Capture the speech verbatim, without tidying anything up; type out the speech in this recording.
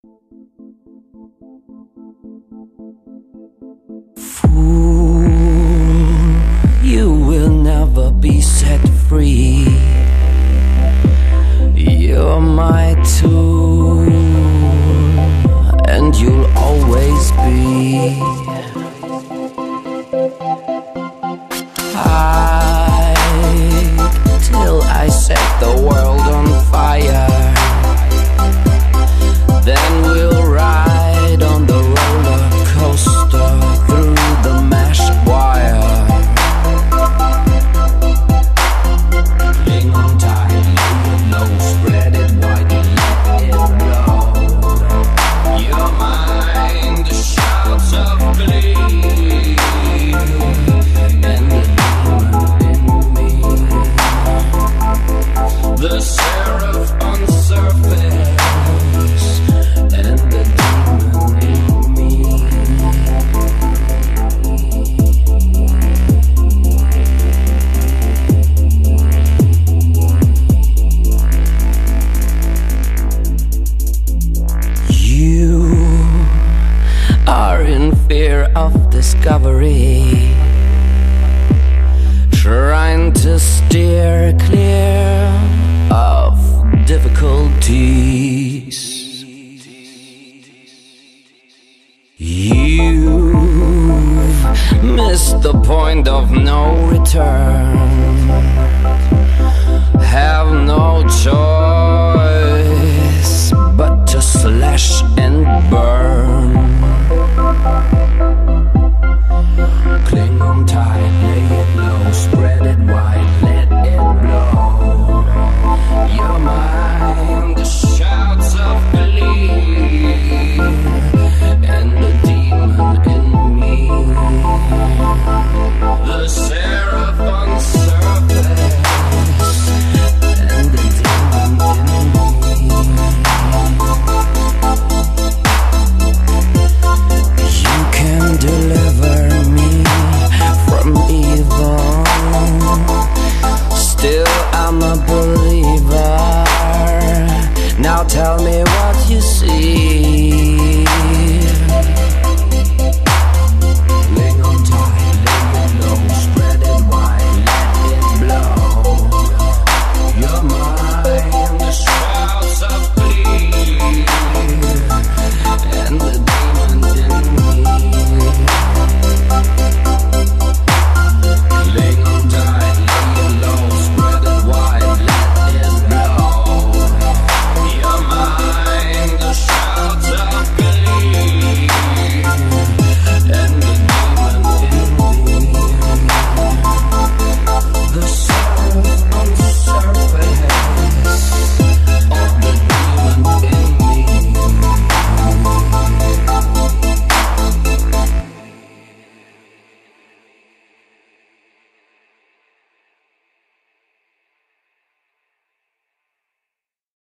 Fool, you will never be set free. You're my tool, and you'll always be. Hide till I set the world on fire. Then we'll ride on the roller coaster through the mesh wire. Cling on tight, leave it low, spread it wide, let it blow. You're mine, the shouts of glee, and the demon in me, the seraph on surface, and the demon in me. You are in fear of discovery, trying to steer clear of difficulties. You've missed the point of no return, have no choice but to slash and burn. Cling on tight, lay it low, spread it wide, let it blow. You're mine, the shouts of glee, and the demon in me, the seraph on surface, and the demon in me. You can deliver me from evil, still I'm a believer. Now tell me what you see.